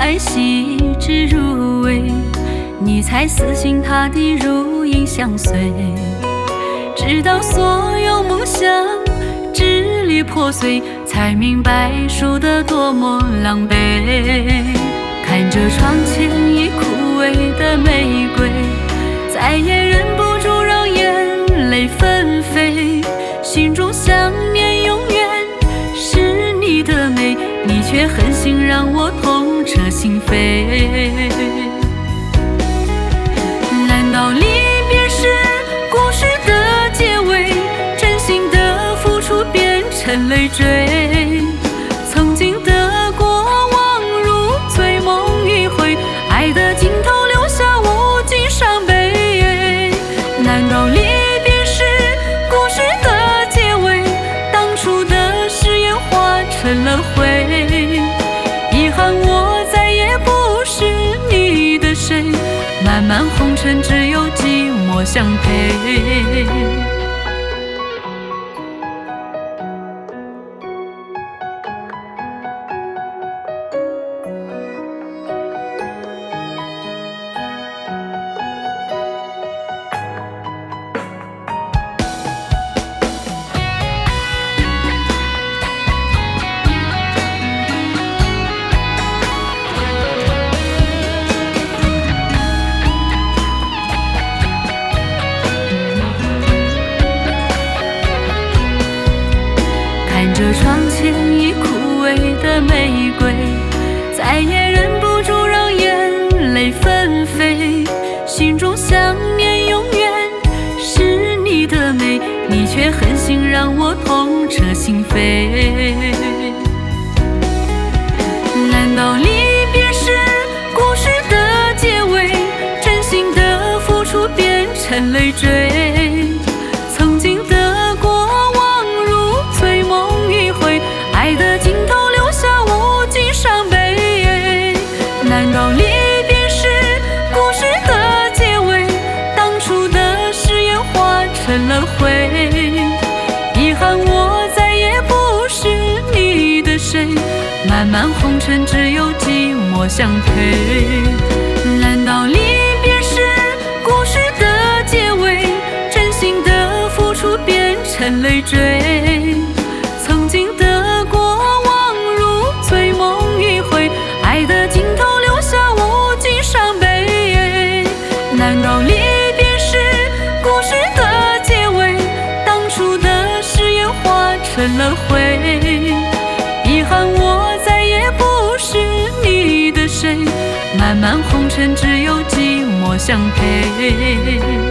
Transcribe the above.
爱细致入微，你才死心塌地如影相随，直到所有梦想支离破碎，才明白输得多么狼狈。看着窗前已枯萎的玫瑰，再也忍不住让眼泪纷飞，心中想念永远是你的美，你却狠心让我痛彻心扉。难道离别是故事的结尾，真心的付出变成累赘？曾经的过往如醉梦一回，爱的尽头留下无尽伤悲。难道离别是故事的结尾，当初的誓言化成了灰？遗憾我再也不是你的谁，漫漫红尘只有寂寞相陪。看着窗前已枯萎的玫瑰，再也忍不住让眼泪纷飞，心中想念永远是你的美，你却狠心让我痛彻心扉。难道离别是故事的结尾，真心的付出变成累赘？曾经的过往如醉梦一回，爱的尽头留下无尽伤悲。难道离别是故事的结尾，当初的誓言化成了灰？遗憾我再也不是你的谁，漫漫红尘只有寂寞相陪。难道离别是故事的结尾，真心的付出变成累赘？曾经的过往如醉梦一回，爱的尽头留下无尽伤悲。难道离别是故事的结尾，当初的誓言化成了灰？遗憾我再也不是你的谁，漫漫红尘只有寂寞相陪。